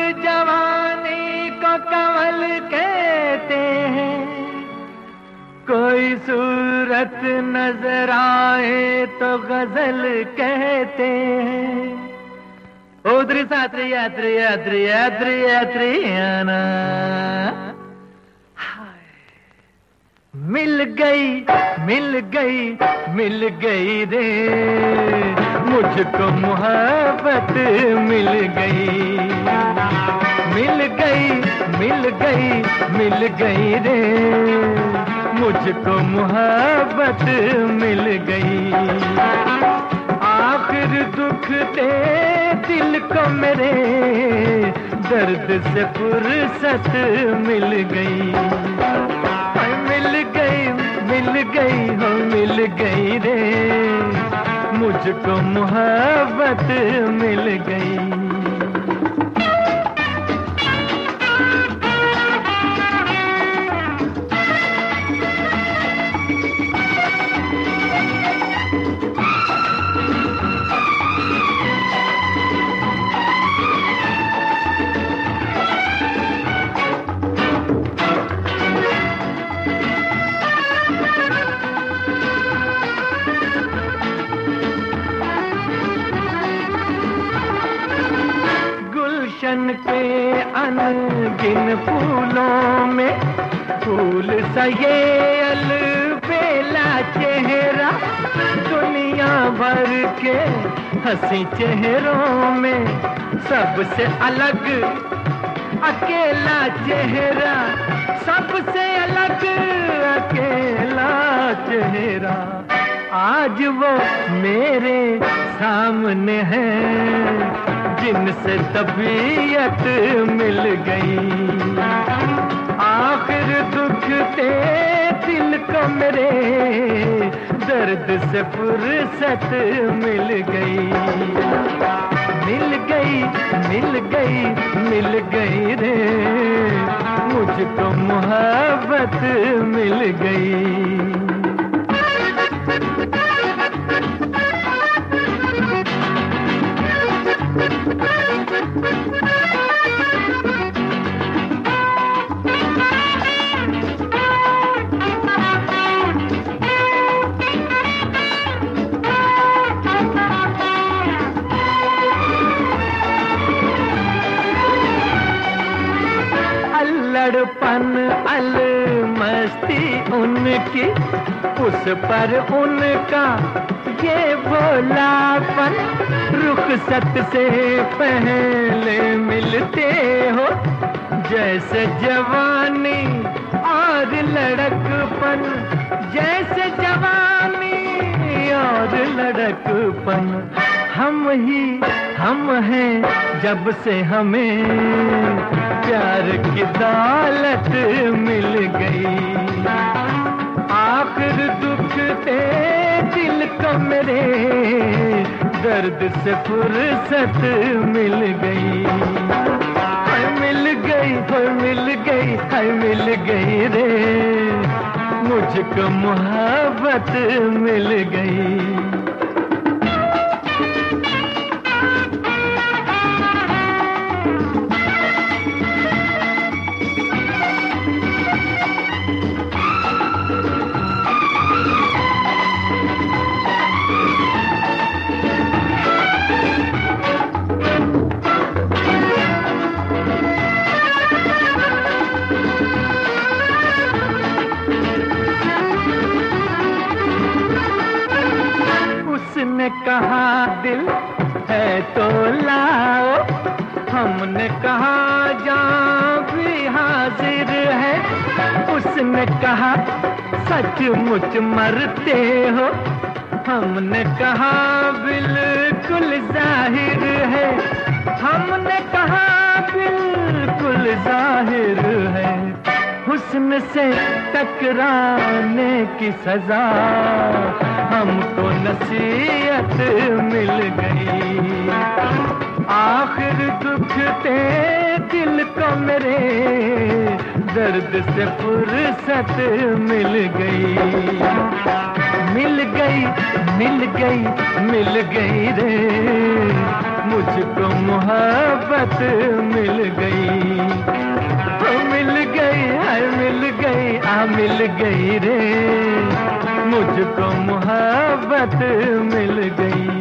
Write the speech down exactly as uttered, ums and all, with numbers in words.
जवानी को कमल कहते हैं, कोई सूरत नजर आए तो गजल कहते हैं। उधरी सात्री यात्री यात्री यात्री यात्री आना, मिल गई मिल गई मिल गई रे, मुझको मोहब्बत मिल गई। मिल गई मिल गई मिल गई रे, मुझको मोहब्बत मिल गई। आखिर दुख दे दिल को मेरे, दर्द से फुर्सत मिल गई। मिल गई मिल गई हो मिल गई रे, मुझको मोहब्बत मिल गई। गुलशन के अनगिन फूलों में फूल सा ये अलबेला चेहरा, दुनिया भर के हंसी चेहरों में सबसे अलग अकेला चेहरा, सबसे अलग अकेला चेहरा। आज वो मेरे सामने है, जिनसे तबीयत मिल गई। आखिर दुख दे दिल को मेरे, दर्द से फुर्सत मिल गई। मिल गई मिल गई मिल गई रे, मुझको मोहब्बत मिल गई। लड़पन अलमस्ती उनकी, उस पर उनका ये भोलापन, रुखसत से पहले मिलते हो जैसे जवानी और लड़कपन, जैसे जवानी और लड़कपन। हम ही हम हैं जब से हमें प्यार की दौलत मिल गई। आखिर दुख दे दिल को मेरे, दर्द से फुर्सत मिल गई। मिल गई हो मिल गई है मिल गई रे, मुझको मोहब्बत मिल गई। उसने कहा दिल है तो लाओ, हमने कहा जान भी हाजिर है। उसने कहा सचमुच मरते हो, हमने कहा बिल्कुल जाहिर है। हमने कहा बिल्कुल जाहिर है। हुस्न से टकराने की सजा हमको नसीहत मिल गई। आखिर दुख दे दिल को मेरे, दर्द से फुर्सत मिल गई। मिल गई मिल गई मिल गई रे, मुझको मोहब्बत मिल गई, ओ मिल गई, हाय मिल गई, आ मिल गई रे, मुझको मोहब्बत मिल गई।